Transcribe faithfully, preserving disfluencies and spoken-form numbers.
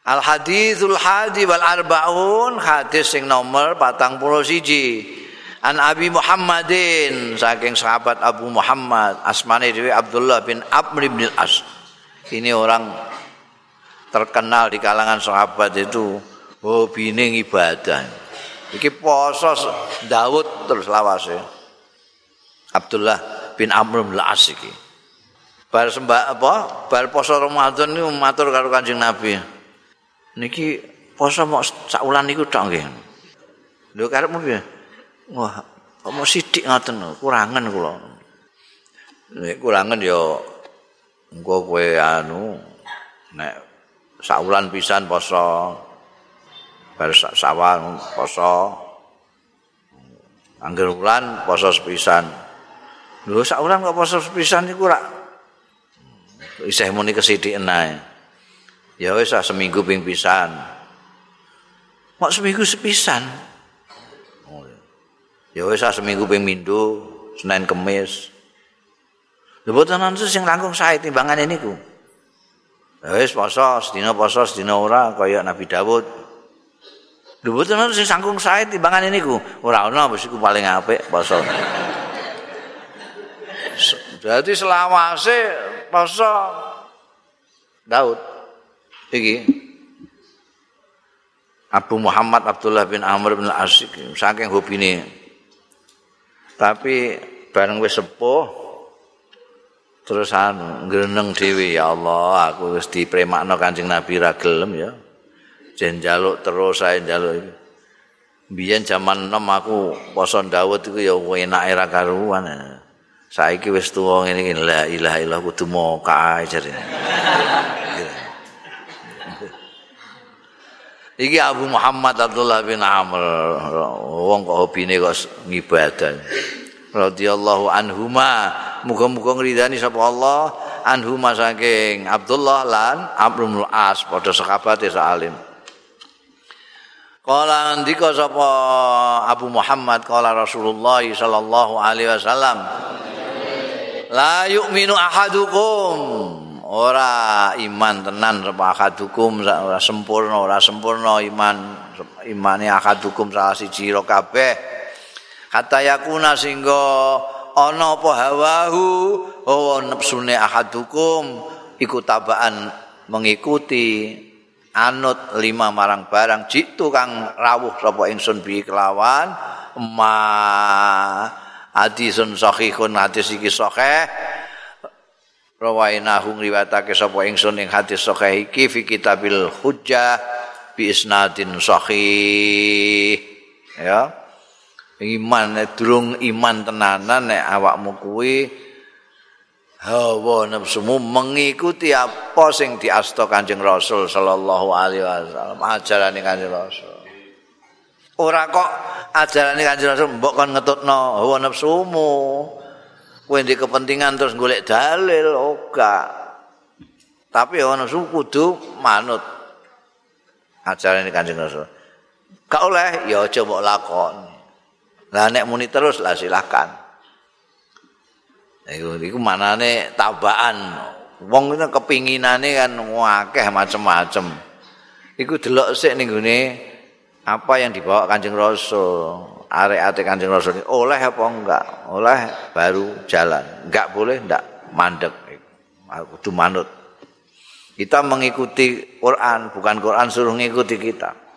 Al haditsul hadi wal arbaun, hadis sing nomor patang puluh siji. An Abi Muhammadin, saking sahabat Abu Muhammad, asmane dhewe Abdullah bin Amr bin Al-As. Ini orang terkenal di kalangan sahabat itu hobine ibadah. Iki poso Daud terus lawase. Abdullah bin Amr bin Al-As iki. Bar sembah apa? Bar poso Ramadan niku matur karo Kanjeng Nabi. Niki poso mok sak wulan niku tok nggih. Lho karepmu piye? Wah, kok mau sithik ngoten, kurangan kula. Nek kurangan ya engko kowe anu nek sak wulan pisan poso. Bar sak sawal poso. Angger wulan poso sepisan. Lho sak wulan kok poso sepisan niku rak isih muni kesithiken ae. Ya wis seminggu ping pisan. Mok seminggu sepisan. Ya wis seminggu ping Minggu, Senin Kemis. Lha boten nonton sing langkung sae timbangane niku. Ya wis poso, sedina poso, sedina ora kaya Nabi Daud. Lha boten nonton sing langkung sae timbangane niku. Ora ana wis iku paling apik poso. Berarti selawase poso Daud iki Abu Muhammad Abdullah bin Amr bin Al-As saking hobine. Tapi bareng wis sepuh terus anu ngreneng dhewe ya Allah aku wis dipremakno Kanjeng Nabi ra gelem ya. Jen njaluk terus ae njaluk. Biyen jaman enom aku poso Daud iku ya enake ra karuan. Saiki wis tuwa ngene iki la ilaha illallah kudu moka ae jarene. Iki Abu Muhammad Abdullah bin Amr, wong kok hobine kok ngibadah. Radhiyallahu anhuma, muga-muga ngridani sapa Allah anhuma saking Abdullah lan Amr bin Al-As padha sahabate salim. Kala ndika sapa Abu Muhammad kala Rasulullah sallallahu alaihi wasallam. La yu'minu ahadukum ora iman tenan sapa ahadukum ora sempurna ora sempurna iman imane ahadukum salah siji ro kabeh kata yakuna singgo ana apa hawahu hawa nafsune ahadukum iku tabaan mengikuti anut lima marang barang jitu kang rawuh sapa ingsun bi kelawan ma hadisun sahihun hadis iki sahih rawainahu riwayatake sapa ingsun ing hadis sahih iki fi kitabil hujjah bi isnadin sahih ya iman nek durung iman tenanan nek awakmu kuwi hawa nafsumu mengikuti apa sing diasta Kanjeng Rasul sallallahu alaihi wasallam ajarane Kanjeng Rasul ora kok ajarane Kanjeng Rasul mbok kon ngetutno hawa nafsumu kowe ndek kepentingan terus golek dalil ora. Tapi ana kudu manut ajarane Kanjeng Rasul. Gak oleh ya aja mbok lakoni. Lah nek muni terus lah silakan. Iku iku manane tabaan. Wong itu kepinginane kan akeh macam-macam. Iku delok sik ning gone apa yang dibawa Kanjeng Rasul. Arek-arek Kanjeng Rasul oleh apa enggak? Oleh baru jalan. Enggak boleh enggak mandek. Kudu manut. Kita mengikuti Quran, bukan Quran suruh ngikuti kita.